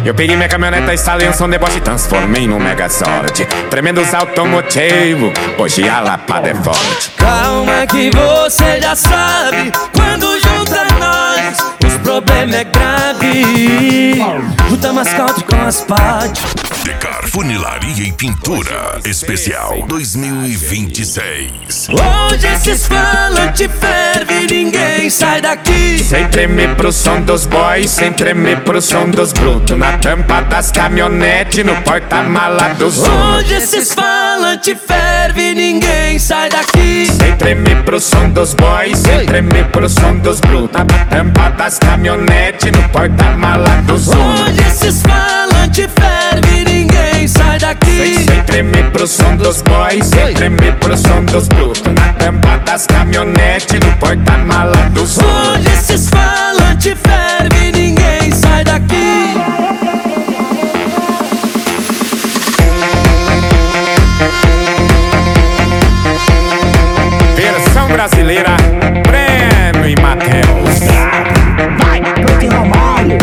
Eu peguei minha caminhoneta, instalei um som deboche e transformei num Megazord. Tremendos automotivo, hoje a lapada é forte. Calma que você já sabe, quando junta nós, os problemas é grave. Junta mascate com as partes. Decar Funilaria e Pintura Especial 2026. Hoje esses falantes ferve, ninguém sai daqui. Sem tremer pro som dos boys, sem tremer pro som dos brutos. Na tampa das caminhonetes, no porta-mala dos Uno. Hoje esses falantes ferve, ninguém sai daqui. Sem tremer pro som dos boys, sem tremer pro som dos brutos. Na tampa das caminhonetes, no porta-mala dos Uno. Hoje esses falantes ferve, ninguém sai daqui. Sem tremer pro som dos boys, sem tremer pro som dos brutos. Na tampa das caminhonetes, no porta-mala dos Uno. Hoje esses falantes ferve, ninguém sai daqui. Versão brasileira, Breno e Matheus. Vai, Bruto e Romário.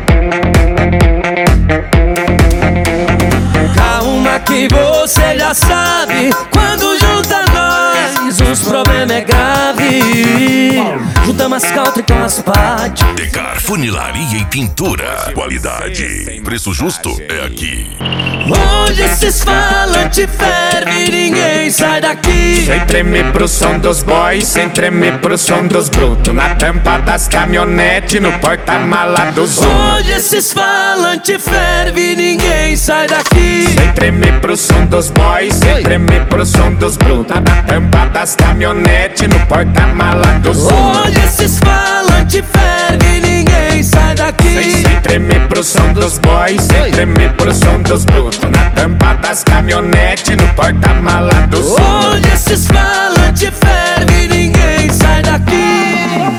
Calma que você já sabe, quando junta nós, os problemas é grave. Junta mascate com as partes. Decar Funilaria e Pintura. Qualidade, preço justo é aqui. Hoje esses falantes ferve, ninguém sai daqui. Sem tremer pro som dos boys, sem tremer pro som dos brutos. Na tampa das caminhonetes, no porta-mala dos Uno. Hoje esses falantes ferve, ninguém sai daqui. Sem tremer pro som dos boys, sem tremer pro som dos brutos. Na tampa das caminhonetes, no porta-mala dos Uno. Hoje esses falantes ferve, ninguém sai daqui. Sem tremer pro som dos boys, sem tremer pro som dos brutos. Na tampa das caminhonetes, no porta-mala dos Uno. Hoje esses falantes ferve, ninguém sai daqui.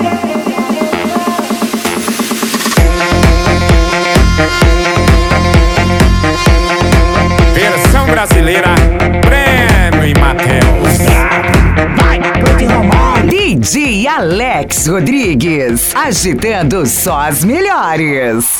Versão brasileira, Breno e Matheus. Vai, Bruto e Romário. DJ Alex Rodrigues, agitando só as melhores.